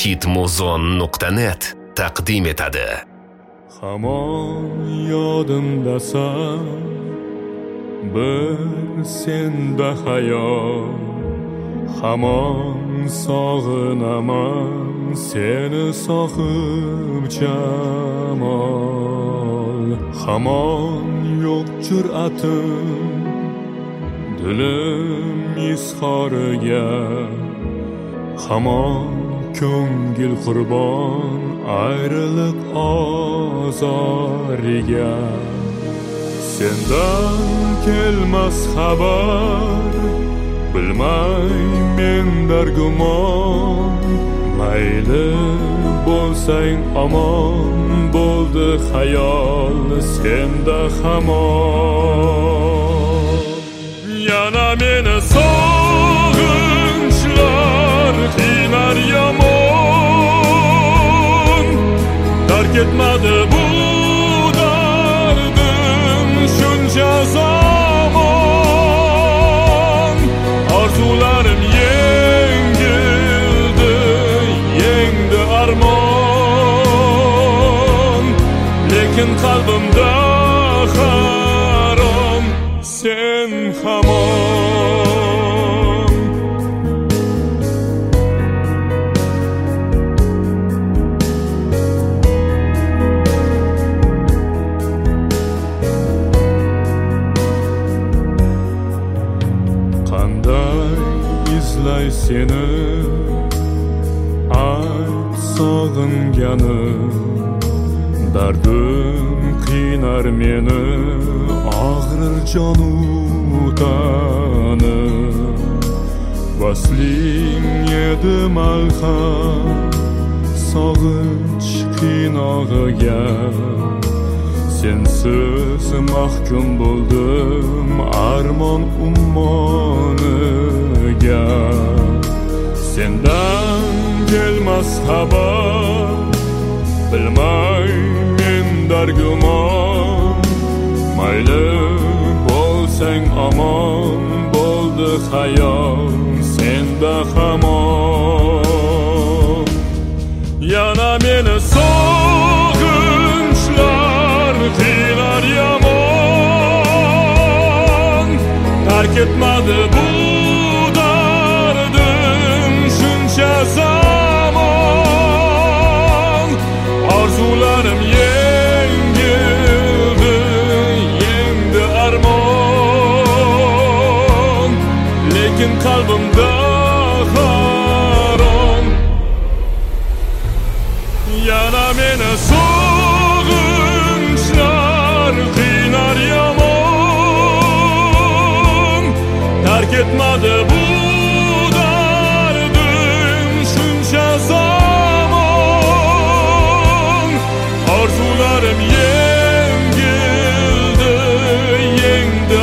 hitmuzon.net taqdim etadi. Hamon yodimdasan, bir senda hayol. Hamon sog'inaman seni sohib jamol. Hamon yo'q jur'atim dilim izhoriga. Hamon ko'ngil qurbon ayriliq ozoriga. Sendan kelmas xabar, bilmay men dargumon. Mayli bo'lsang omon, bo'ldi xayol senda hamon. Yana meni sog'inchlar qiynar yomon. Tark etmadi bu dardim shuncha zamon. Orzularim yengildi, yengdi armon. Lekin qalbimda harom sen hamon. Qanday izlay seni ayt sog'inganim. Dardim qiynar meni, og'rir jonu tanim. Vasling edi malham sog'inch qiynog'iga. Sensiz mahkum bo'ldim armon ummoniga. Sendan kelmas xabar, bilmay men dargumon. Mayli bo'lsang omon, bo'ldi xayol senda hamon. Yana meni sog'inchlar qiynar yomon. Tark etmadi bu dardim shuncha zamon. Orzularim yengildi, yengdi armon. Lekin qalbimda harom. Yana meni sog'inchlar qiynar yomon. Tark etmadi bu dardim shuncha zamon. Orzularim yengildi, yengdi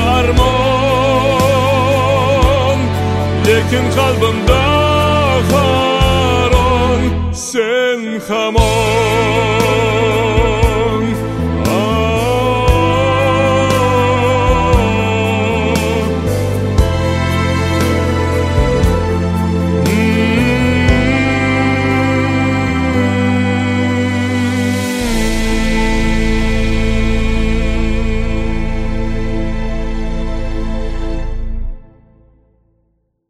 armon. Lekin qalbimda harom sen hamon.